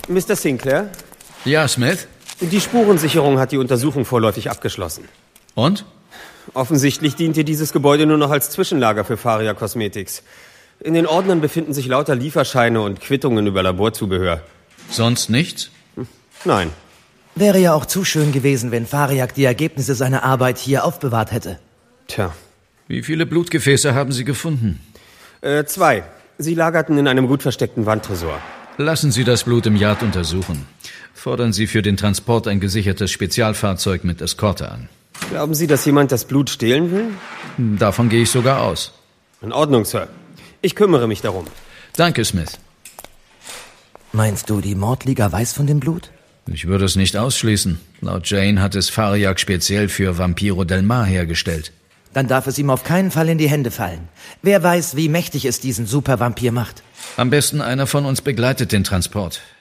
Mr. Sinclair? Ja, Smith? Die Spurensicherung hat die Untersuchung vorläufig abgeschlossen. Und? Offensichtlich dient hier dieses Gebäude nur noch als Zwischenlager für Faria Cosmetics. In den Ordnern befinden sich lauter Lieferscheine und Quittungen über Laborzubehör. Sonst nichts? Nein. Wäre ja auch zu schön gewesen, wenn Fariak die Ergebnisse seiner Arbeit hier aufbewahrt hätte. Tja. Wie viele Blutgefäße haben Sie gefunden? 2. Sie lagerten in einem gut versteckten Wandtresor. Lassen Sie das Blut im Yard untersuchen. Fordern Sie für den Transport ein gesichertes Spezialfahrzeug mit Eskorte an. Glauben Sie, dass jemand das Blut stehlen will? Davon gehe ich sogar aus. In Ordnung, Sir. Ich kümmere mich darum. Danke, Smith. Meinst du, die Mordliga weiß von dem Blut? Ich würde es nicht ausschließen. Laut Jane hat es Fariak speziell für Vampiro del Mar hergestellt. Dann darf es ihm auf keinen Fall in die Hände fallen. Wer weiß, wie mächtig es diesen Supervampir macht. Am besten einer von uns begleitet den Transport.